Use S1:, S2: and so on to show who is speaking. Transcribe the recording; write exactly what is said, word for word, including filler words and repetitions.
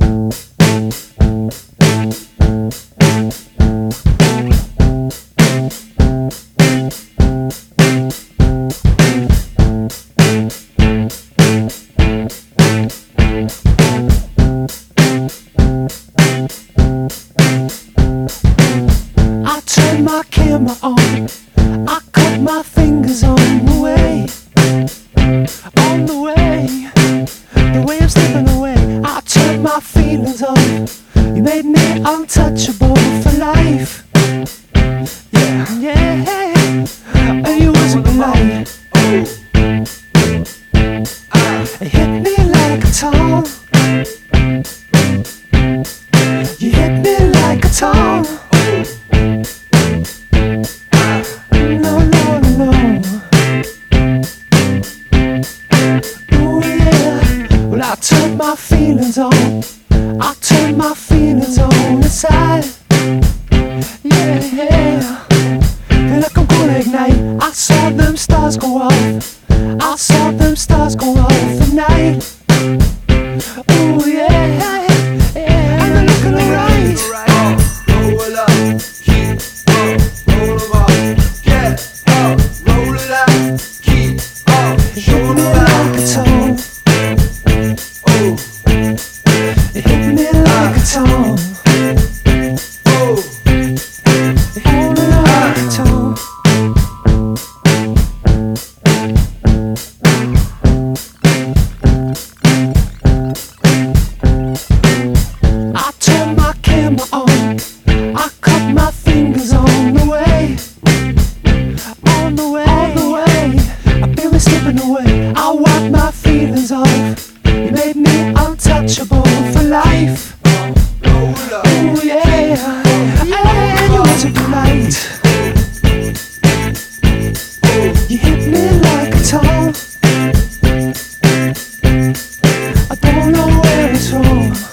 S1: Turn my camera on, I cut my fingers on the way, on the way, the way I'm slipping away. I turned my feelings on, you made me untouchable for life. Yeah, yeah, and you wasn't polite. It hit me like a tom. You hit me like a tom. No, no, no. Ooh, yeah. Well, I turned my feelings on. I turned my feelings on inside. Yeah, yeah. Feel like I'm gonna ignite. I saw them stars go off. I saw them stars go off at night. Ooh, yeah, yeah. And they're looking alright.
S2: Roll up, keep up, roll 'em up, get up, roll it out, keep up, show 'em
S1: Like a tone.
S2: Oh,
S1: It hit me like a tone.
S2: oh,
S1: It hit me like a tone. I turned my camera on. I cut my fingers on the way, on the way, on the way. I feel me slipping away. I wipe my feelings off. You made me untouchable for life.
S2: roll up,
S1: Ooh, yeah, and you wasn't polite. You hit me like a tom. I don't know where it's from.